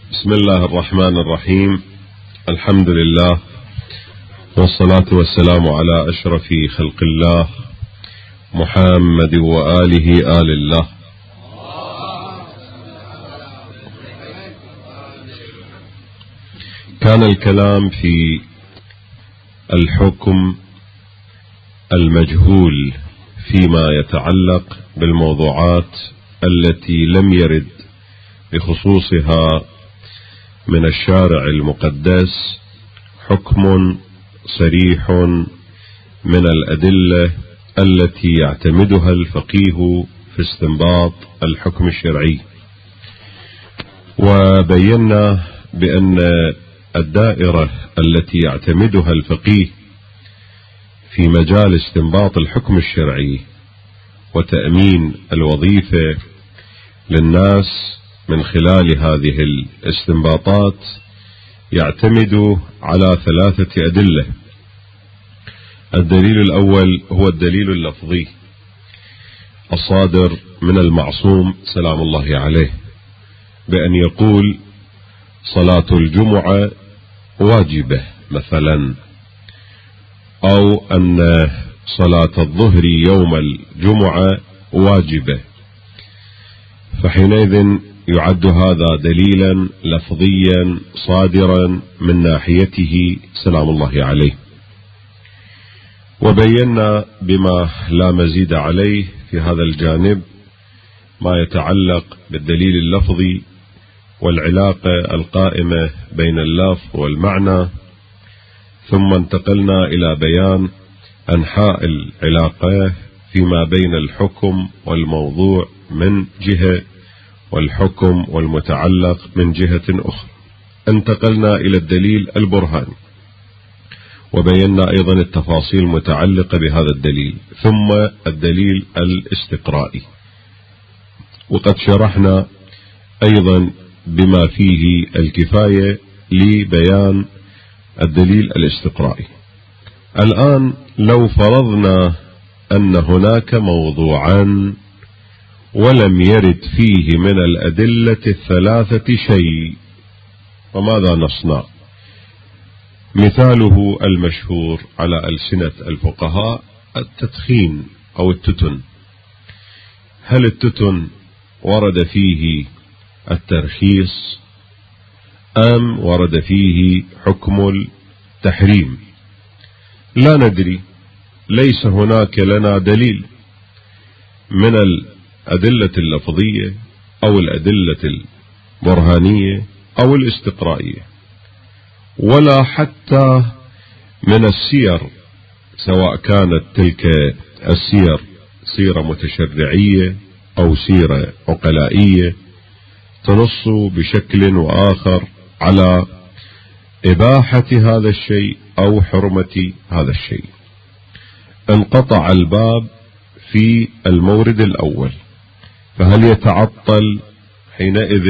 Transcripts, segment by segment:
بسم الله الرحمن الرحيم. الحمد لله والصلاة والسلام على أشرف خلق الله محمد وآله آل الله. كان الكلام في الحكم المجهول فيما يتعلق بالموضوعات التي لم يرد بخصوصها من الشارع المقدس حكم صريح من الأدلة التي يعتمدها الفقيه في استنباط الحكم الشرعي، وبينا بأن الدائرة التي يعتمدها الفقيه في مجال استنباط الحكم الشرعي وتأمين الوظيفة للناس من خلال هذه الاستنباطات يعتمد على 3 أدلة. الدليل الأول هو الدليل اللفظي الصادر من المعصوم سلام الله عليه، بأن يقول صلاة الجمعة واجبة مثلا، أو أن صلاة الظهر يوم الجمعة واجبة، فحينئذ يعد هذا دليلا لفظيا صادرا من ناحيته سلام الله عليه. وبينا بما لا مزيد عليه في هذا الجانب ما يتعلق بالدليل اللفظي والعلاقة القائمة بين اللفظ والمعنى، ثم انتقلنا إلى بيان أنحاء العلاقة فيما بين الحكم والموضوع من جهة والحكم والمتعلق من جهة أخرى. انتقلنا إلى الدليل البرهاني وبينا أيضا التفاصيل المتعلقة بهذا الدليل، ثم الدليل الاستقرائي، وقد شرحنا أيضا بما فيه الكفاية لبيان الدليل الاستقرائي. الآن لو فرضنا أن هناك موضوعا ولم يرد فيه من الأدلة 3 شيء، وماذا نصنع؟ مثاله المشهور على ألسنة الفقهاء التدخين أو التتن. هل التتن ورد فيه الترخيص أم ورد فيه حكم التحريم؟ لا ندري، ليس هناك لنا دليل من الأدلة اللفظية أو الأدلة البرهانية أو الاستقرائية، ولا حتى من السير، سواء كانت تلك السير سيرة متشرعية أو سيرة عقلائية تنص بشكل وآخر على إباحة هذا الشيء أو حرمة هذا الشيء. انقطع الباب في المورد الأول، فهل يتعطل حينئذ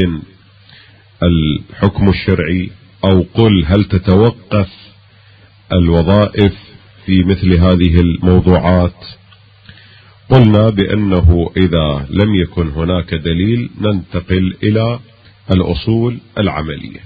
الحكم الشرعي؟ أو قل هل تتوقف الوظائف في مثل هذه الموضوعات؟ قلنا بأنه إذا لم يكن هناك دليل ننتقل إلى الأصول العملية.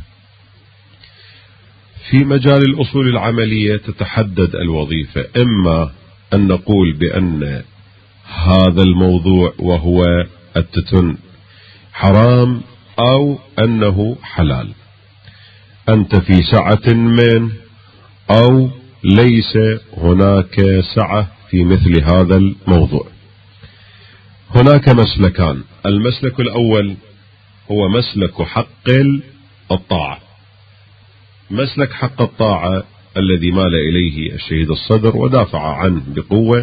في مجال الأصول العملية تتحدد الوظيفة، إما أن نقول بأن هذا الموضوع وهو التتن حرام أو أنه حلال، أنت في سعة من أو ليس هناك سعة في مثل هذا الموضوع. هناك مسلكان. المسلك الأول هو مسلك حق الطاعة. مسلك حق الطاعة الذي مال إليه الشهيد الصدر ودافع عنه بقوة،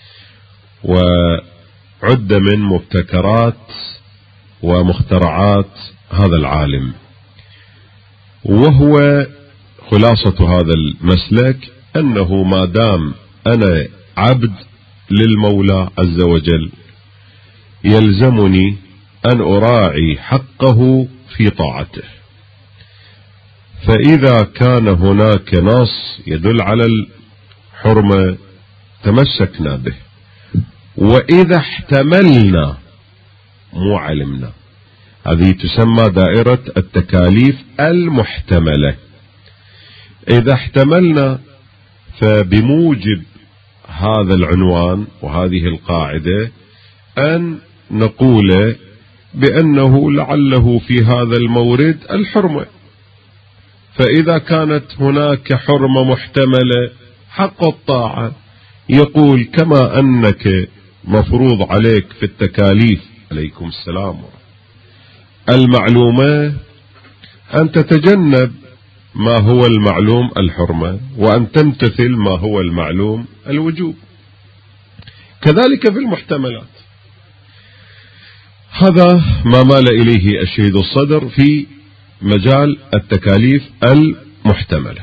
وعد من مبتكرات ومخترعات هذا العالم، وهو خلاصة هذا المسلك أنه ما دام أنا عبد للمولى عز وجل يلزمني أن أراعي حقه في طاعته، فإذا كان هناك نص يدل على الحرمة تمسكنا به، وإذا احتملنا مو علمنا هذه تسمى دائرة التكاليف المحتملة. إذا احتملنا فبموجب هذا العنوان وهذه القاعدة أن نقول بأنه لعله في هذا المورد الحرمة، فإذا كانت هناك حرمة محتملة حق الطاعة يقول كما أنك مفروض عليك في التكاليف عليكم السلام المعلومة أن تتجنب ما هو المعلوم الحرمة وأن تمتثل ما هو المعلوم الوجوب، كذلك في المحتملات. هذا ما مال إليه الشهيد الصدر في مجال التكاليف المحتملة.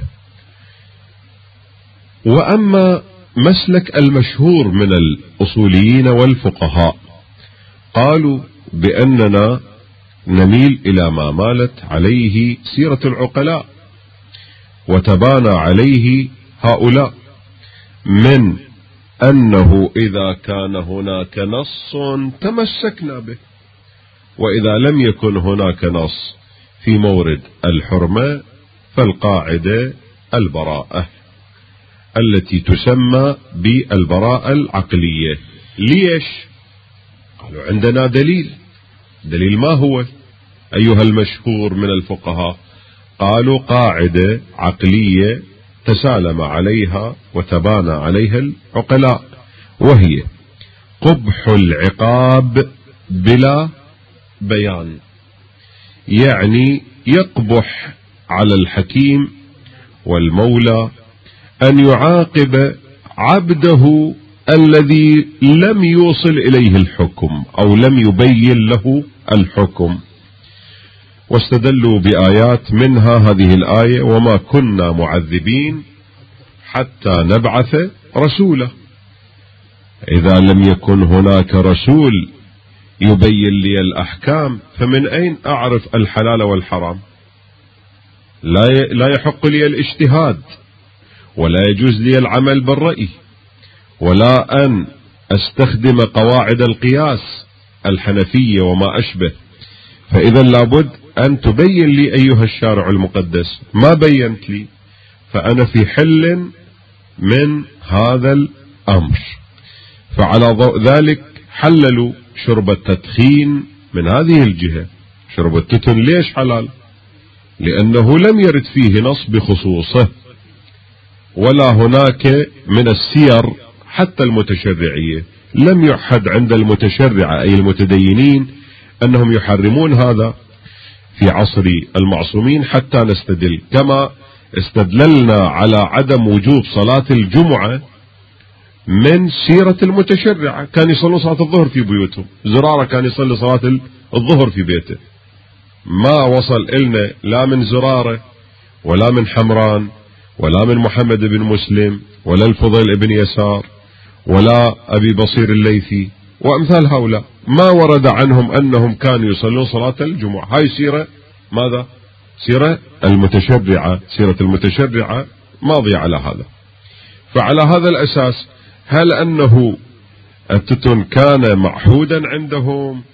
وأما مسلك المشهور من الأصوليين والفقهاء قالوا بأننا نميل إلى ما مالت عليه سيرة العقلاء وتبانى عليه هؤلاء، من أنه إذا كان هناك نص تمسكنا به، وإذا لم يكن هناك نص في مورد الحرمة فالقاعدة البراءة التي تسمى بالبراءة العقلية. ليش؟ قالوا عندنا دليل. دليل ما هو أيها المشهور من الفقهاء؟ قالوا قاعدة عقلية تسالم عليها وتبانى عليها العقلاء، وهي قبح العقاب بلا بيان. يعني يقبح على الحكيم والمولى أن يعاقب عبده الذي لم يوصل إليه الحكم أو لم يبين له الحكم. واستدلوا بآيات منها هذه الآية وما كنا معذبين حتى نبعث رسولا. إذا لم يكن هناك رسول يبين لي الأحكام فمن أين أعرف الحلال والحرام؟ لا يحق لي الاجتهاد، ولا يجوز لي العمل بالرأي، ولا أن أستخدم قواعد القياس الحنفية وما أشبه. فإذا لابد أن تبين لي أيها الشارع المقدس، ما بينت لي فأنا في حل من هذا الأمر. فعلى ضوء ذلك حللوا شرب التدخين من هذه الجهة. شرب التتن ليش حلال؟ لأنه لم يرد فيه نص بخصوصه، ولا هناك من السير حتى المتشرعية لم يحد عند المتشرعة أي المتدينين أنهم يحرمون هذا في عصر المعصومين حتى نستدل. كما استدللنا على عدم وجوب صلاة الجمعة من سيرة المتشرعة، كان يصلوا صلاة الظهر في بيوتهم. زرارة كان يصلي صلاة الظهر في بيته، ما وصل إلنا لا من زرارة ولا من حمران ولا من محمد بن مسلم ولا الفضيل بن يسار ولا أبي بصير الليثي وأمثال هؤلاء، ما ورد عنهم أنهم كانوا يصلون صلاة الجمعة. هاي سيرة ماذا؟ سيرة المتشرعة. سيرة المتشرعة ماضية على هذا. فعلى هذا الأساس هل أنه التتن كان معهودا عندهم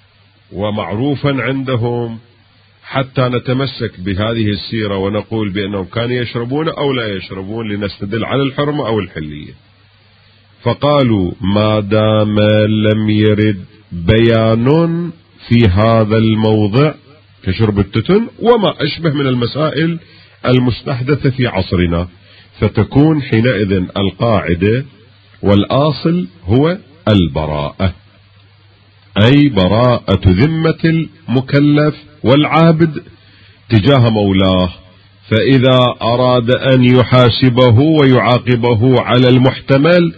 ومعروفا عندهم حتى نتمسك بهذه السيرة ونقول بأنهم كانوا يشربون أو لا يشربون لنستدل على الحرمة أو الحلية؟ فقالوا ما دام لم يرد بيان في هذا الموضع كشرب التتن وما أشبه من المسائل المستحدثة في عصرنا، فتكون حينئذ القاعدة والآصل هو البراءة، أي براءة ذمة المكلف والعابد تجاه مولاه. فإذا أراد أن يحاسبه ويعاقبه على المحتمل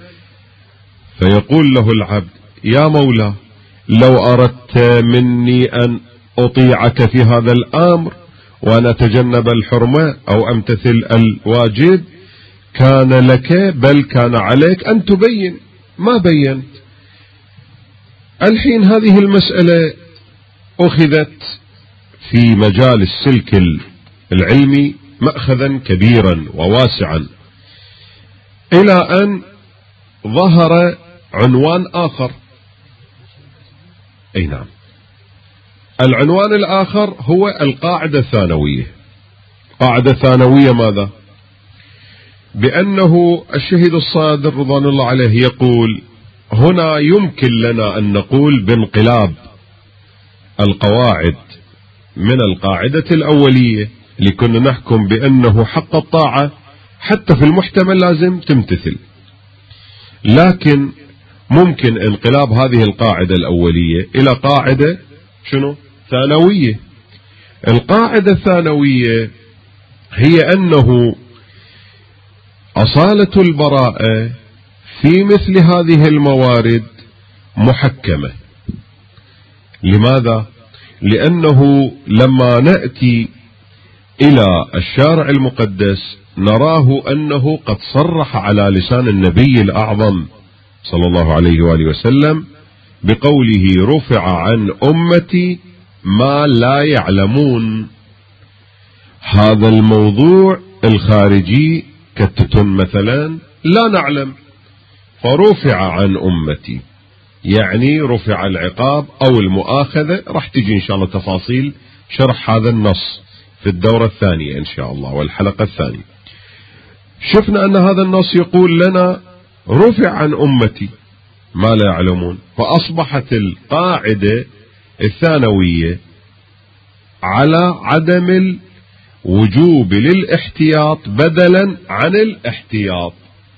فيقول له العبد يا مولاه لو أردت مني أن أطيعك في هذا الأمر وأن أتجنب الحرمة أو أمتثل الواجب كان لك بل كان عليك أن تبين، ما بينت. الحين هذه المسألة أخذت في مجال السلك العلمي مأخذا كبيرا وواسعا، إلى أن ظهر عنوان آخر. أي نعم، العنوان الآخر هو القاعدة الثانوية. قاعدة ثانوية ماذا؟ بأنه الشهيد الصادر رضوان الله عليه يقول: هنا يمكن لنا أن نقول بانقلاب القواعد من القاعدة الأولية لكنا نحكم بأنه حق الطاعة حتى في المحتمل لازم تمتثل، لكن ممكن انقلاب هذه القاعدة الأولية إلى قاعدة شنو؟ ثانوية. القاعدة الثانوية هي أنه أصالة البراءة في مثل هذه الموارد محكمة. لماذا؟ لأنه لما نأتي إلى الشارع المقدس نراه أنه قد صرح على لسان النبي الأعظم صلى الله عليه وآله وسلم بقوله: رفع عن أمتي ما لا يعلمون. هذا الموضوع الخارجي كالتتن مثلا لا نعلم، فرفع عن أمتي يعني رفع العقاب أو المؤاخذة. راح تجي إن شاء الله تفاصيل شرح هذا النص في الدورة الثانية إن شاء الله والحلقة الثانية. شفنا أن هذا النص يقول لنا رفع عن أمتي ما لا يعلمون، فأصبحت القاعدة الثانوية على عدم الوجوب للاحتياط بدلا عن الاحتياط،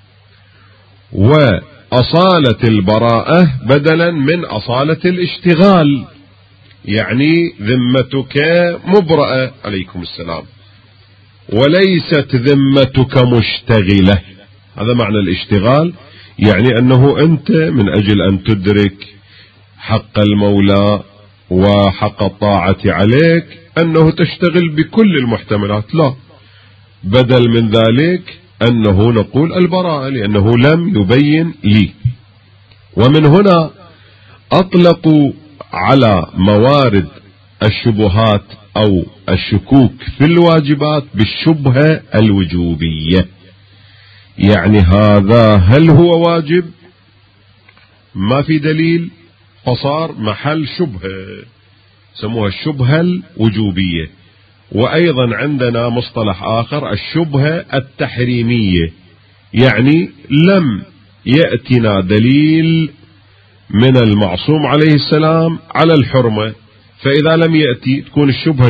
وأصالة البراءة بدلا من أصالة الاشتغال، يعني ذمتك مبرأة عليكم السلام وليست ذمتك مشتغلة. هذا معنى الاشتغال، يعني أنه أنت من أجل أن تدرك حق المولى وحق الطاعة عليك أنه تشتغل بكل المحتملات، لا، بدل من ذلك أنه نقول البراءة لأنه لم يبين لي. ومن هنا أطلقوا على موارد الشبهات أو الشكوك في الواجبات بالشبهة الوجوبية، يعني هذا هل هو واجب؟ ما في دليل فصار محل شبهة، سموها الشبهة الوجوبية. وأيضا عندنا مصطلح آخر الشبهة التحريمية، يعني لم يأتنا دليل من المعصوم عليه السلام على الحرمة، فإذا لم يأتي تكون الشبهة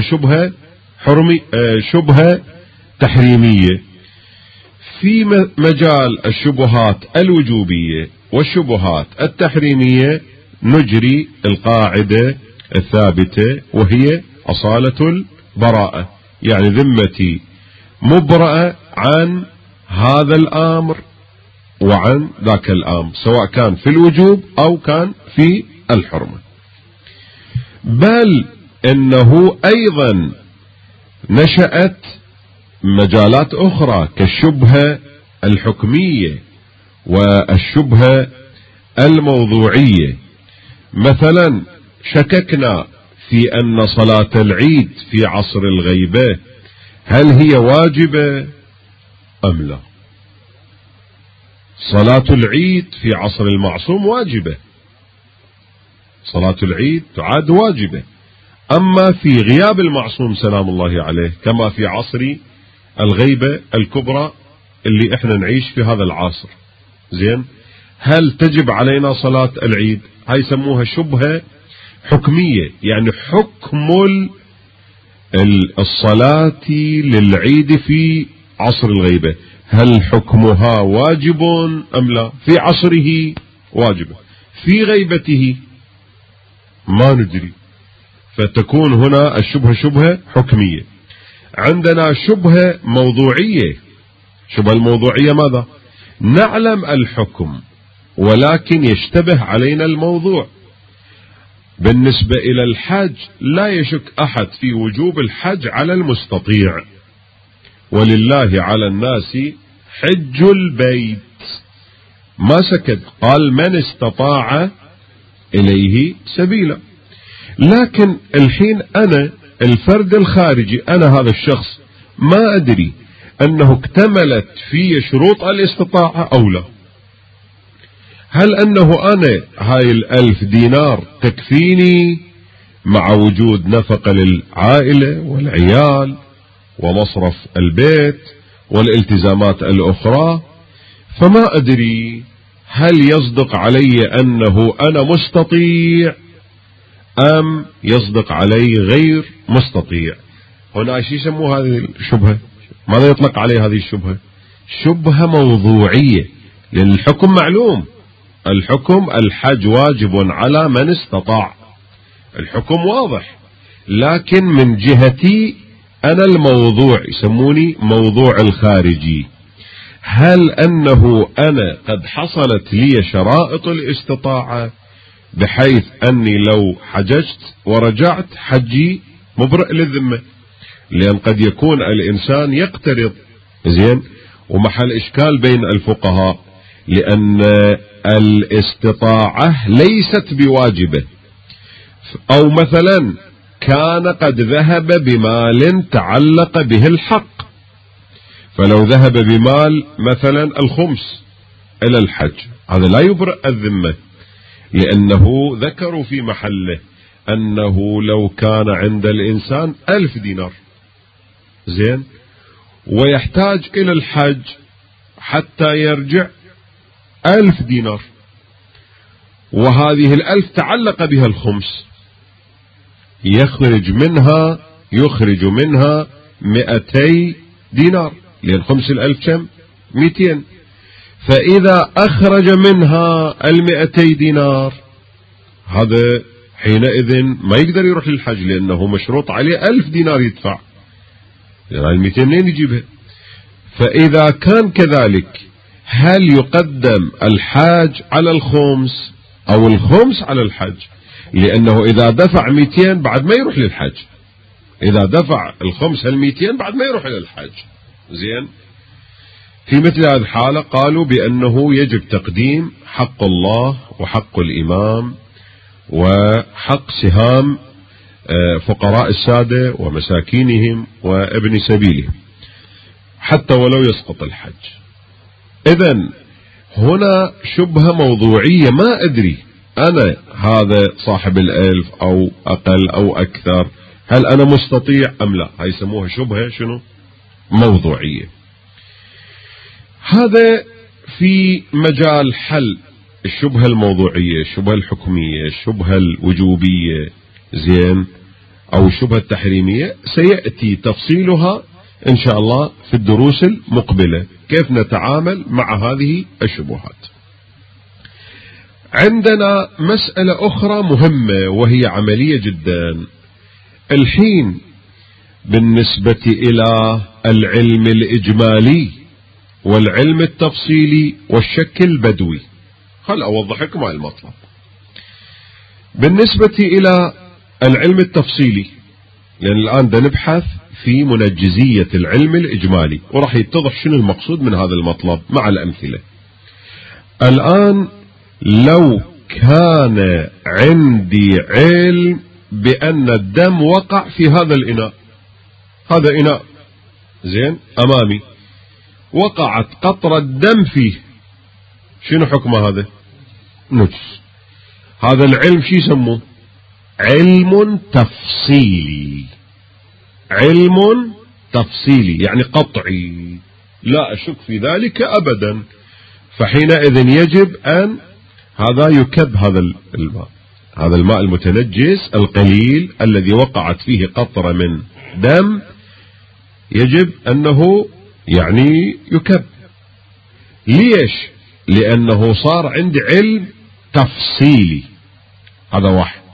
شبهة تحريمية. في مجال الشبهات الوجوبية والشبهات التحريمية نجري القاعدة الثابتة وهي أصالة البراءة، يعني ذمتي مبرأة عن هذا الأمر وعن ذاك الأمر، سواء كان في الوجوب أو كان في الحرمة. بل إنه أيضا نشأت مجالات أخرى كالشبهة الحكمية والشبهة الموضوعية. مثلا شككنا في أن صلاة العيد في عصر الغيبة هل هي واجبة أم لا؟ صلاة العيد في عصر المعصوم واجبة، صلاة العيد تعد واجبة. أما في غياب المعصوم سلام الله عليه كما في عصر الغيبة الكبرى اللي احنا نعيش في هذا العصر، زين، هل تجب علينا صلاة العيد؟ هاي يسموها شبهة حكمية، يعني حكم الصلاة للعيد في عصر الغيبة هل حكمها واجب أم لا؟ في عصره واجبة، في غيبته ما ندري، فتكون هنا الشبهة شبهة حكمية. عندنا شبهة موضوعية. شبهة الموضوعية ماذا؟ نعلم الحكم ولكن يشتبه علينا الموضوع. بالنسبة إلى الحج لا يشك أحد في وجوب الحج على المستطيع، ولله على الناس حج البيت، ما سكت، قال من استطاع إليه سبيلا. لكن الحين أنا الفرد الخارجي، أنا هذا الشخص ما أدري أنه اكتملت في شروط الاستطاعة أو لا. هل أنه أنا هاي 1000 دينار تكفيني مع وجود نفقة للعائلة والعيال ومصرف البيت والالتزامات الأخرى. فما أدري هل يصدق علي أنه أنا مستطيع أم يصدق علي غير مستطيع. هنا ايش يسموه هذه الشبهة؟ ماذا يطلق عليه هذه الشبهة؟ شبهة موضوعية، لأن الحكم معلوم، الحكم الحج واجب على من استطاع، الحكم واضح، لكن من جهتي أنا الموضوع يسموني موضوع الخارجي. هل أنه أنا قد حصلت لي شرائط الاستطاعة بحيث أني لو حججت ورجعت حجي مبرئ للذمة؟ لأن قد يكون الإنسان يقترض، زين، ومحل إشكال بين الفقهاء، لأن الاستطاعة ليست بواجبة، أو مثلا كان قد ذهب بمال تعلق به الحق، فلو ذهب بمال مثلا الخمس إلى الحج هذا لا يبرئ الذمة، لأنه ذكروا في محله أنه لو كان عند الإنسان 1000 دينار، زين، ويحتاج إلى الحج حتى يرجع 1000 دينار، وهذه 1000 تعلق بها الخمس، يخرج منها 200 دينار، لأن خمس 1000 كم؟ 200. فإذا أخرج منها 200 دينار هذا حينئذ ما يقدر يروح للحج، لأنه مشروط عليه 1000 دينار يدفع، يعني 200 منين يجيبها؟ فإذا كان كذلك هل يقدم الحاج على الخمس أو الخمس على الحج؟ لأنه إذا دفع 200 بعد ما يروح للحج، إذا دفع الخمس 200 بعد ما يروح للحج، زين. في مثل هذه الحالة قالوا بأنه يجب تقديم حق الله وحق الإمام وحق سهام فقراء السادة ومساكينهم وابن سبيلهم حتى ولو يسقط الحج. إذن هنا شبهة موضوعية، ما أدري أنا هذا صاحب 1000 أو أقل أو أكثر هل أنا مستطيع أم لا؟ هاي يسموها شبهة شنو؟ موضوعية. هذا في مجال حل الشبهة الموضوعية، الشبهة الحكمية، الشبهة الوجوبية، زين، أو الشبهة التحريمية، سيأتي تفصيلها إن شاء الله في الدروس المقبلة، كيف نتعامل مع هذه الشبهات. عندنا مسألة أخرى مهمة وهي عملية جدا الحين بالنسبة إلى العلم الإجمالي والعلم التفصيلي والشك البدوي. هل أوضح لكم هذا المطلب؟ بالنسبة إلى العلم التفصيلي، لأن الآن نبحث في منجزية العلم الإجمالي، وراح يتضح شنو المقصود من هذا المطلب مع الأمثلة. الآن لو كان عندي علم بأن الدم وقع في هذا الإناء، هذا إناء زين أمامي، وقعت قطرة دم فيه، شنو حكم هذا؟ نجس. هذا العلم شو يسموه؟ علم تفصيلي، علم تفصيلي يعني قطعي، لا أشك في ذلك أبدا. فحينئذ يجب أن هذا يكب هذا الماء، هذا الماء المتنجس القليل الذي وقعت فيه قطرة من دم، يجب أنه يعني يكب. ليش؟ لأنه صار عندي علم تفصيلي، هذا واحد.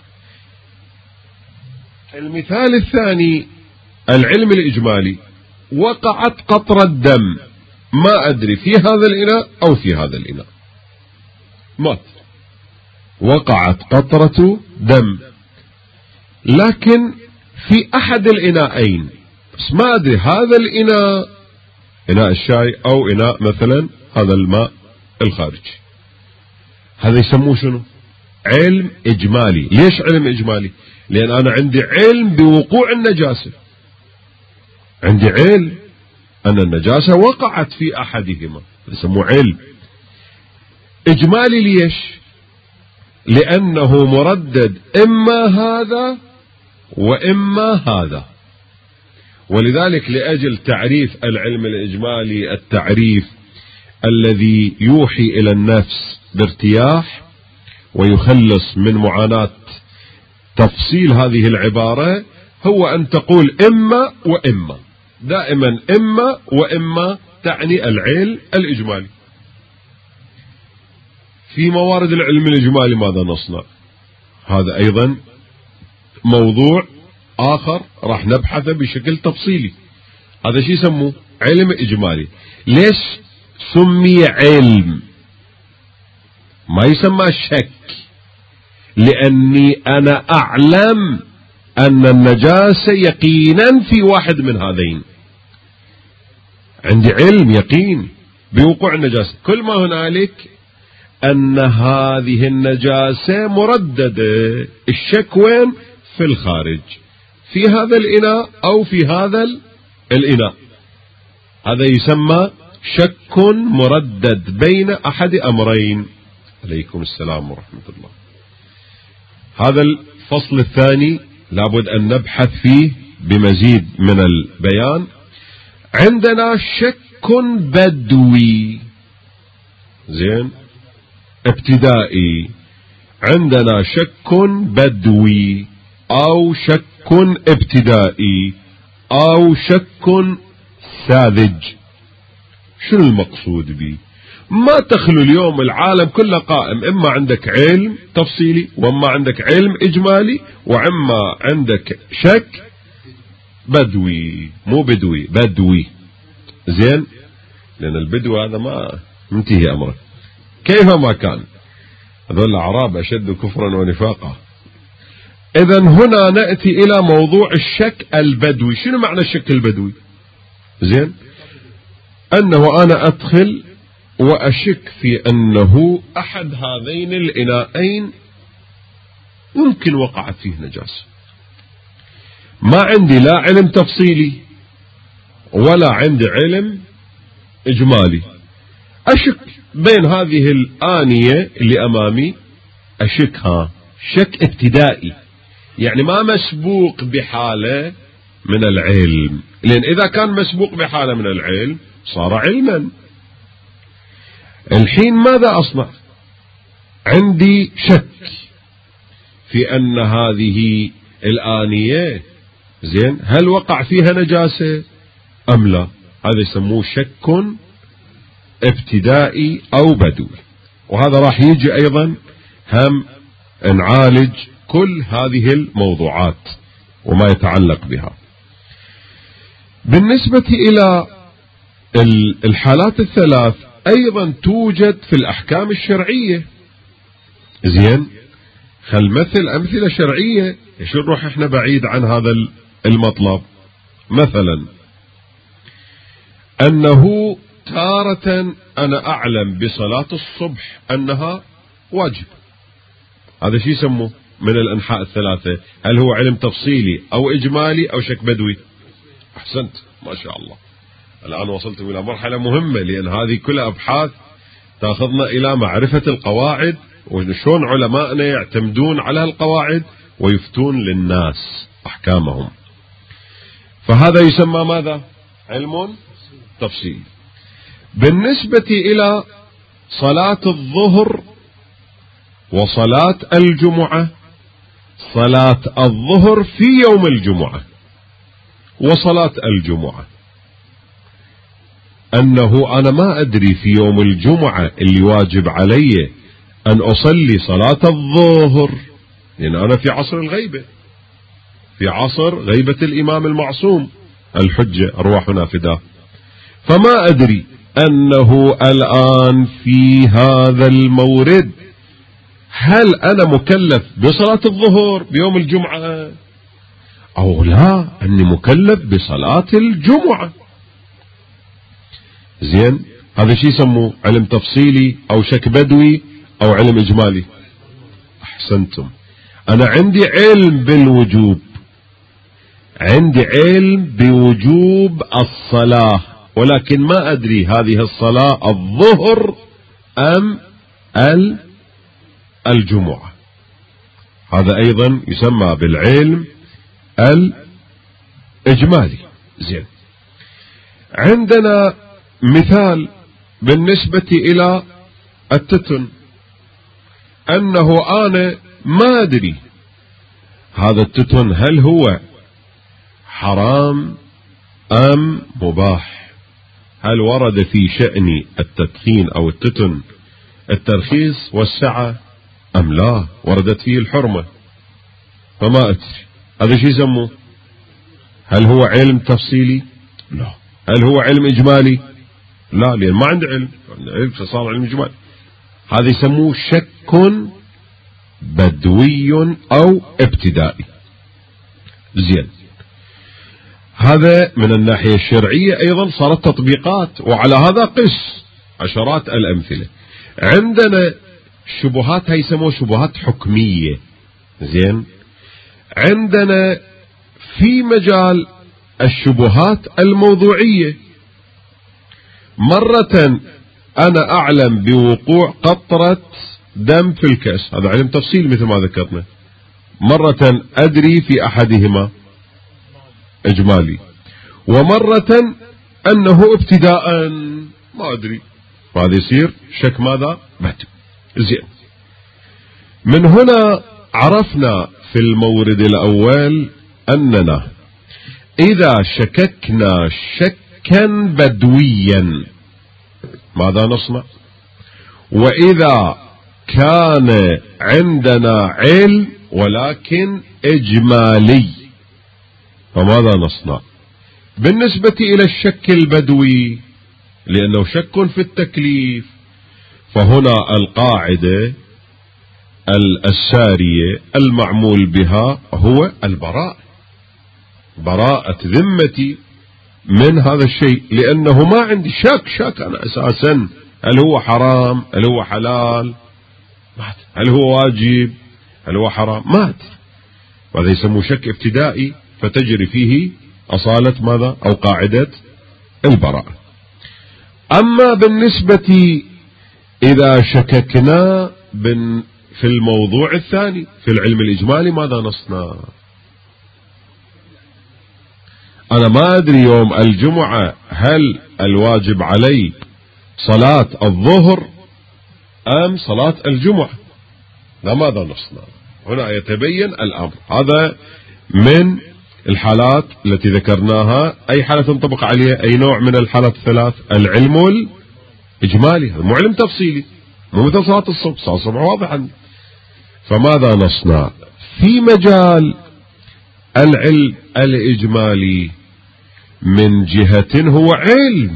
المثال الثاني العلم الإجمالي، وقعت قطرة دم، ما أدري في هذا الإناء أو في هذا الإناء، مات، وقعت قطرة دم، لكن في أحد الإناءين، بس ما أدري هذا الإناء إناء الشاي أو إناء مثلا هذا الماء الخارجي. هذا يسموه شنو؟ علم إجمالي. ليش علم إجمالي؟ لأن أنا عندي علم بوقوع النجاسة، عندي علم أن النجاسة وقعت في أحدهما، يسموه علم إجمالي. ليش؟ لأنه مردد إما هذا وإما هذا. ولذلك لأجل تعريف العلم الإجمالي التعريف الذي يوحي إلى النفس بارتياح ويخلص من معاناة تفصيل هذه العبارة، هو أن تقول إما وإما، دائما إما وإما تعني العلم الإجمالي. في موارد العلم الإجمالي ماذا نصنع؟ هذا أيضا موضوع آخر راح نبحثه بشكل تفصيلي. هذا شيء يسموه علم إجمالي. ليش سمي علم ما يسمى شك؟ لأني أنا أعلم أن النجاسة يقينا في واحد من هذين، عندي علم يقين بوقوع النجاسة. كل ما هنالك أن هذه النجاسة مرددة، الشك وين؟ في الخارج، في هذا الإناء أو في هذا الإناء. هذا يسمى شك مردد بين أحد أمرين. عليكم السلام ورحمة الله. هذا الفصل الثاني لابد أن نبحث فيه بمزيد من البيان. عندنا شك بدوي، زين، ابتدائي. عندنا شك بدوي أو شك ابتدائي أو شك ساذج. شنو المقصود به؟ ما تخلو اليوم العالم كله قائم، إما عندك علم تفصيلي وإما عندك علم إجمالي وإما عندك شك بدوي، مو بدوي، بدوي، زين، لأن البدو هذا ما منتهي أمره كيفما كان، هذول الأعراب أشد كفرا ونفاقا. إذن هنا نأتي إلى موضوع الشك البدوي. شنو معنى الشك البدوي؟ زين، أنه أنا أدخل وأشك في أنه أحد هذين الإناءين ممكن وقعت فيه نجاسة، ما عندي لا علم تفصيلي ولا عندي علم إجمالي، أشك بين هذه الآنية اللي أمامي، أشكها شك ابتدائي، يعني ما مسبوق بحالة من العلم، لأن إذا كان مسبوق بحالة من العلم صار علما. الحين ماذا أصنع؟ عندي شك في أن هذه الآنية، زين، هل وقع فيها نجاسة أم لا؟ هذا يسموه شك ابتدائي أو بدوي. وهذا راح يجي أيضا هم نعالج كل هذه الموضوعات وما يتعلق بها. بالنسبة إلى الحالات الثلاث أيضا توجد في الأحكام الشرعية. زين، خل مثل أمثلة شرعية، إيش نروح إحنا بعيد عن هذا المطلب. مثلا أنه تارة أنا أعلم بصلاة الصبح أنها واجب، هذا شيء يسموه من الأنحاء الثلاثة. هل هو علم تفصيلي أو إجمالي أو شك بدوي؟ أحسنت، ما شاء الله، الآن وصلتم إلى مرحلة مهمة، لأن هذه كلها أبحاث تأخذنا إلى معرفة القواعد وشون علماءنا يعتمدون على القواعد ويفتون للناس أحكامهم. فهذا يسمى ماذا؟ علم تفصيلي. بالنسبة إلى صلاة الظهر وصلاة الجمعة، صلاة الظهر في يوم الجمعة وصلاة الجمعة، أنه أنا ما أدري في يوم الجمعة اللي واجب علي أن أصلي صلاة الظهر، لأن أنا في عصر الغيبة، في عصر غيبة الإمام المعصوم الحجة أرواحنا فداه، فما أدري أنه الآن في هذا المورد هل أنا مكلف بصلاة الظهر بيوم الجمعة أو لا، أني مكلف بصلاة الجمعة. زين، هذا شيء يسموه علم تفصيلي أو شك بدوي أو علم إجمالي. أحسنتم، أنا عندي علم بالوجوب، عندي علم بوجوب الصلاة، ولكن ما أدري هذه الصلاة الظهر أم الجمعة. هذا أيضا يسمى بالعلم الإجمالي. زين، عندنا مثال بالنسبة إلى التتن، أنه أنا ما أدري هذا التتن هل هو حرام أم مباح، هل ورد في شأن التدخين أو التتن الترخيص والسعة أم لا، وردت فيه الحرمة، فما أدري هذا شيء يسموه، هل هو علم تفصيلي؟ لا. هل هو علم إجمالي؟ لا، لأن ما عنده علم فصار علم إجمالي. هذا يسموه شك بدوي أو ابتدائي. زين، هذا من الناحية الشرعية أيضا صارت تطبيقات، وعلى هذا قس عشرات الأمثلة. عندنا شبهات، هاي يسموها شبهات حكمية. زين، عندنا في مجال الشبهات الموضوعية، مرة أنا أعلم بوقوع قطرة دم في الكأس، هذا علم تفصيل مثل ما ذكرنا، مرة أدري في أحدهما إجمالي، ومرة أنه ابتداء ما أدري، فهذا يصير شك ماذا؟ بدو. زين، من هنا عرفنا في المورد الأول أننا إذا شككنا شكا بدويا ماذا نصنع؟ وإذا كان عندنا علم ولكن إجمالي فماذا نصنع؟ بالنسبة إلى الشك البدوي، لأنه شك في التكليف، فهنا القاعدة السارية المعمول بها هو البراءة، براءة ذمتي من هذا الشيء، لأنه ما عندي شك أنا أساسا هل هو حرام، هل هو حلال، هل هو واجب، هل هو حرام، ما أدري. وهذا يسموه شك ابتدائي، فتجري فيه أصالة ماذا؟ أو قاعدة البراءة. أما بالنسبة إذا شككنا في الموضوع الثاني في العلم الإجمالي ماذا نصنع؟ أنا ما أدري يوم الجمعة هل الواجب علي صلاة الظهر أم صلاة الجمعة، ماذا نصنع؟ هنا يتبين الأمر. هذا من الحالات التي ذكرناها. أي حالة تنطبق عليها أي نوع من الحالات الثلاث؟ العلم الإجمالي، هذا مو علم تفصيلي، مو مثل صلاة الصبح، صلاة الصبح واضح عندي. فماذا نصنع في مجال العلم الإجمالي؟ من جهة هو علم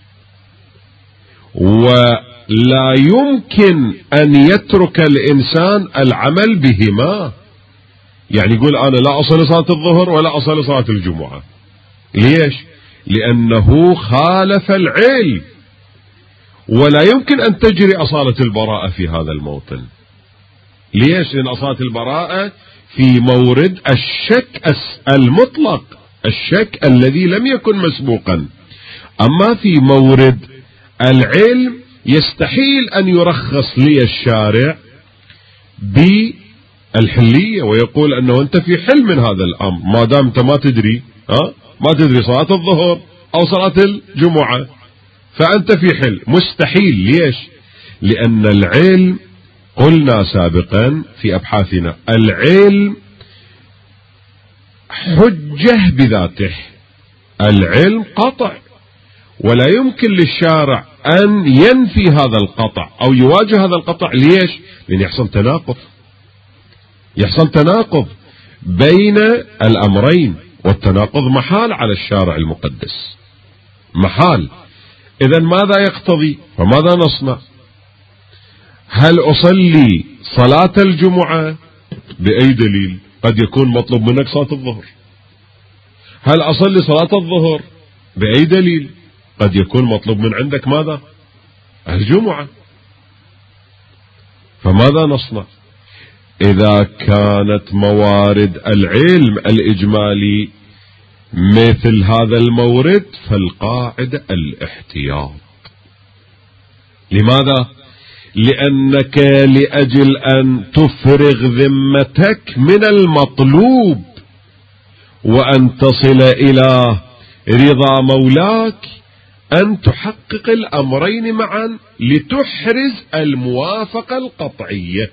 ولا يمكن أن يترك الإنسان العمل بهما، يعني يقول أنا لا أصلي صلاة الظهر ولا أصلي صلاة الجمعة. ليش؟ لأنه خالف العلم، ولا يمكن أن تجري أصالة البراءة في هذا الموطن. ليش؟ لأن أصالة البراءة في مورد الشك المطلق، الشك الذي لم يكن مسبوقا. أما في مورد العلم يستحيل أن يرخص لي الشارع بالحلية ويقول أنه أنت في حل من هذا الأمر ما دام أنت ما تدري، ما تدري صلاة الظهر أو صلاة الجمعة، فأنت في حل. مستحيل. ليش؟ لأن العلم قلنا سابقا في أبحاثنا العلم حجة بذاته، العلم قطع، ولا يمكن للشارع أن ينفي هذا القطع أو يواجه هذا القطع. ليش؟ لأن يحصل تناقض بين الأمرين، والتناقض محال على الشارع المقدس، محال. إذن ماذا يقتضي؟ فماذا نصنع؟ هل أصلي صلاة الجمعة؟ بأي دليل؟ قد يكون مطلوب منك صلاة الظهر. هل أصلي صلاة الظهر؟ بأي دليل؟ قد يكون مطلوب من عندك ماذا؟ الجمعة. فماذا نصنع؟ إذا كانت موارد العلم الإجمالي مثل هذا المورد فالقاعدة الاحتياط. لماذا؟ لأنك لأجل أن تفرغ ذمتك من المطلوب وأن تصل إلى رضا مولاك أن تحقق الأمرين معا لتحرز الموافقة القطعية.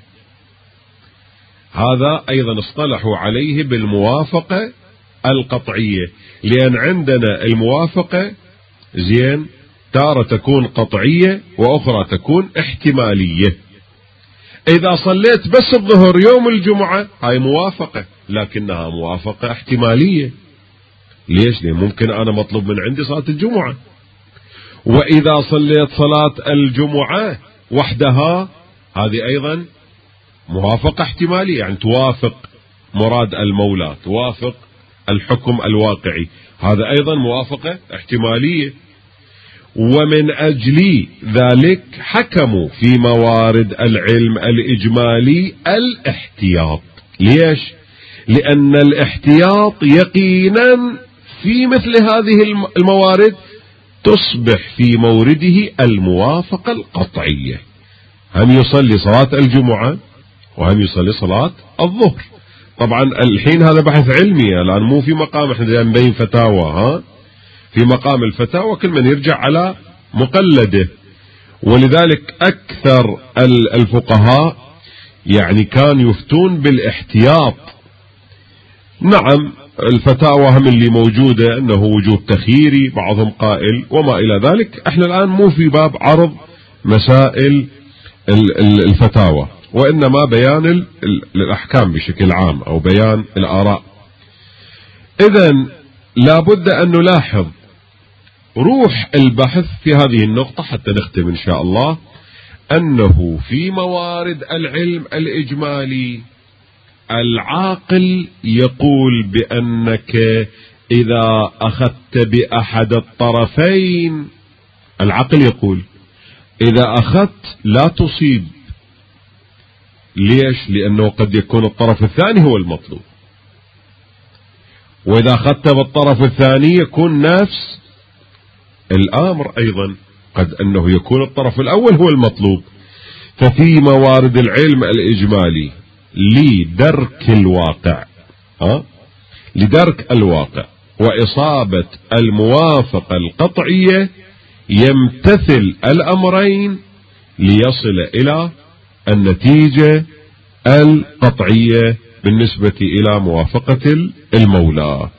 هذا أيضا اصطلحوا عليه بالموافقة القطعية، لأن عندنا الموافقة زين تارة تكون قطعية وأخرى تكون احتمالية. إذا صليت بس الظهر يوم الجمعة هاي موافقة، لكنها موافقة احتمالية. ليش؟ لأن ممكن أنا مطلوب من عندي صلاة الجمعة. وإذا صليت صلاة الجمعة وحدها هذه أيضا موافقة احتمالية، يعني توافق مراد المولى، توافق الحكم الواقعي، هذا أيضا موافقة احتمالية. ومن أجل ذلك حكموا في موارد العلم الإجمالي الاحتياط. ليش؟ لأن الاحتياط يقينا في مثل هذه الموارد تصبح في مورده الموافقة القطعية. هم يصلي صلاة الجمعة وهم يصلي صلاة الظهر. طبعا الحين هذا بحث علمي الآن، مو في مقام احنا نبين فتاوى، في مقام الفتاوى كل من يرجع على مقلده. ولذلك أكثر الفقهاء يعني كانوا يفتون بالاحتياط. نعم الفتاوى هم اللي موجودة أنه وجوب تخييري، بعضهم قائل وما إلى ذلك. احنا الآن مو في باب عرض مسائل الفتاوى، وإنما بيان الأحكام بشكل عام أو بيان الآراء. إذن لابد أن نلاحظ روح البحث في هذه النقطة حتى نختم إن شاء الله، أنه في موارد العلم الإجمالي العاقل يقول بأنك إذا أخذت بأحد الطرفين، العقل يقول إذا أخذت لا تصيب. ليش؟ لأنه قد يكون الطرف الثاني هو المطلوب، وإذا أخذت بالطرف الثاني يكون نفس الأمر أيضا، قد أنه يكون الطرف الأول هو المطلوب. ففي موارد العلم الإجمالي لدرك الواقع لدرك الواقع وإصابة الموافقة القطعية يمتثل الأمرين ليصل إلى النتيجة القطعية بالنسبة إلى موافقة المولى.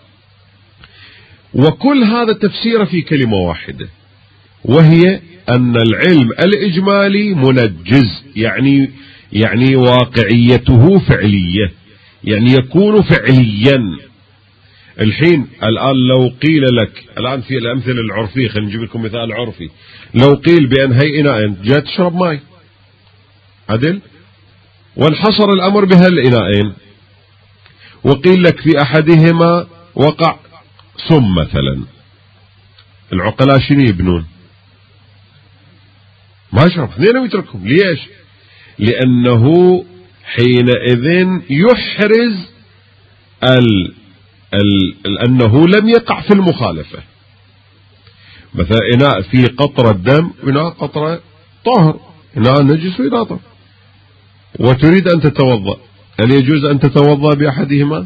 وكل هذا تفسير في كلمة واحدة، وهي أن العلم الإجمالي منجز، يعني واقعيته فعلية، يعني يكون فعليا. الحين الآن لو قيل لك الآن في الأمثلة العرفية، خلينا نجيب لكم مثال عرفي، لو قيل بأن هي إناءين جاء تشرب ماء عدل، وانحصر الأمر بهالإناءين، وقيل لك في أحدهما وقع سم مثلا، العقلاء شنو يبنون؟ ما يشرب اثنين ويتركهم. ليش؟ لأنه حينئذ يحرز أنه لم يقع في المخالفة. مثلا إناء فيه قطرة دم وإناء قطرة طاهر، إناء نجس وإناء طاهر، وتريد أن تتوضأ، هل يجوز أن تتوضأ بأحدهما؟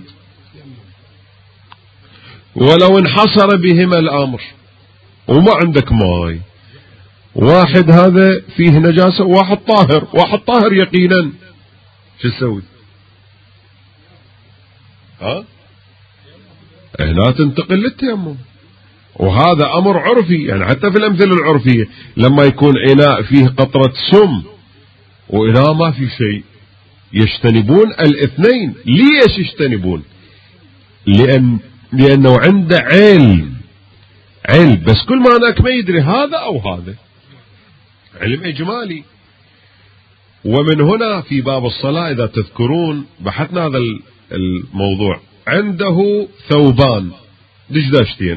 ولو انحصر بهما الأمر وما عندك ماء، واحد هذا فيه نجاسة وواحد طاهر، واحد طاهر يقينا، شو تسوي؟ هنا تنتقل للتيمم. وهذا أمر عرفي، يعني حتى في الأمثلة العرفية لما يكون إناء فيه قطرة سم وإناء ما في شيء يجتنبون الاثنين. ليش يجتنبون؟ لأنه عنده علم، بس كل ما هناك ما يدري هذا أو هذا، علم إجمالي. ومن هنا في باب الصلاة إذا تذكرون بحثنا هذا الموضوع، عنده ثوبان دشداشتين،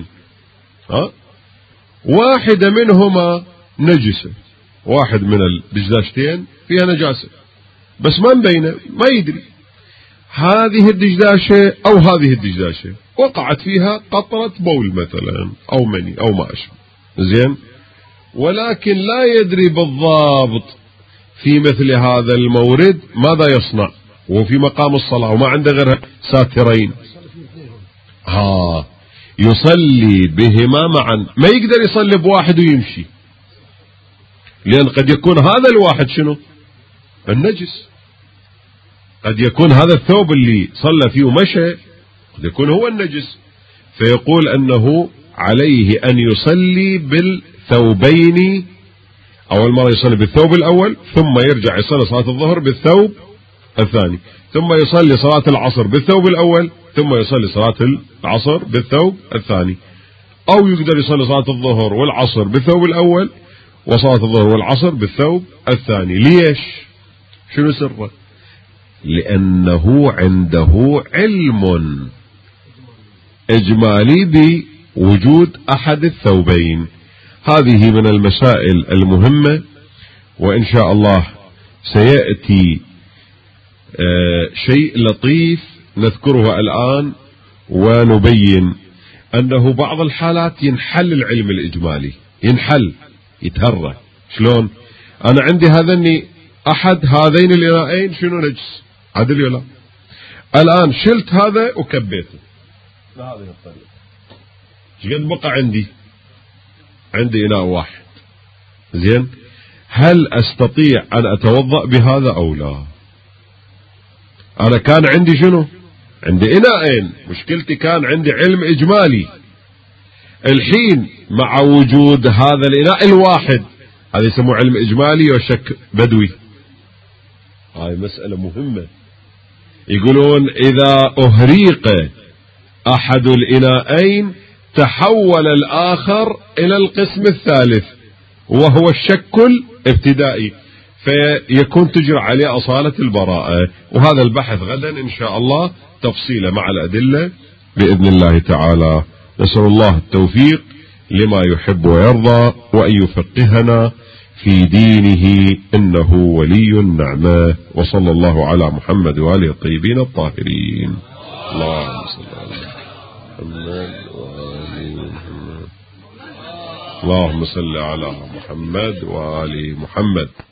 واحدة منهما نجسة، واحد من الدشداشتين فيها نجاسة بس ما مبينة، ما يدري هذه الدشداشة أو هذه الدشداشة، وقعت فيها قطرة بول مثلا أو مني أو ما أشبه، زين، ولكن لا يدري بالضبط في مثل هذا المورد ماذا يصنع، وفي مقام الصلاة وما عنده غير ساترين، يصلي بهما معا، ما يقدر يصلي بواحد ويمشي، لأن قد يكون هذا الواحد شنو؟ النجس. قد يكون هذا الثوب اللي صلى فيه ومشى قد يكون هو النجس، فيقول أنه عليه أن يصلي بالثوبين. أول مرة يصلي بالثوب الأول، ثم يرجع يصلي صلاة الظهر بالثوب الثاني، ثم يصلي صلاة العصر بالثوب الأول، ثم يصلي صلاة العصر بالثوب الثاني. أو يقدر يصلي صلاة الظهر والعصر بالثوب الأول، وصلاة الظهر والعصر بالثوب الثاني. ليش؟ شنو سره؟ لأنه عنده علم إجمالي بوجود أحد الثوبين. هذه من المسائل المهمة، وإن شاء الله سيأتي شيء لطيف نذكره الآن ونبين أنه بعض الحالات ينحل العلم الإجمالي، ينحل يتهرى. شلون؟ أنا عندي هذني أحد هذين الإناءين شنو نجس، عدل ولا؟ الآن شلت هذا وكبيته بهذه الطريقة، شقد بقى عندي إناء واحد، زين، هل أستطيع أن أتوضأ بهذا أو لا؟ أنا كان عندي شنو؟ عندي إناءين، مشكلتي كان عندي علم إجمالي. الحين مع وجود هذا الإناء الواحد، هذا يسموه علم إجمالي وشك بدوي. هاي مسألة مهمة. يقولون إذا أهريق أحد الإناءين تحول الآخر إلى القسم الثالث وهو الشك الابتدائي، فيكون تجرى عليه أصالة البراءة. وهذا البحث غدا إن شاء الله تفصيله مع الأدلة بإذن الله تعالى. نسأل الله التوفيق لما يحب ويرضى، وأن يفقهنا في دينه إنه ولي النعمة. وصلى الله على محمد وآله الطيبين الطاهرين. اللهم صل على محمد وآل محمد. اللهم صل على محمد وآل محمد.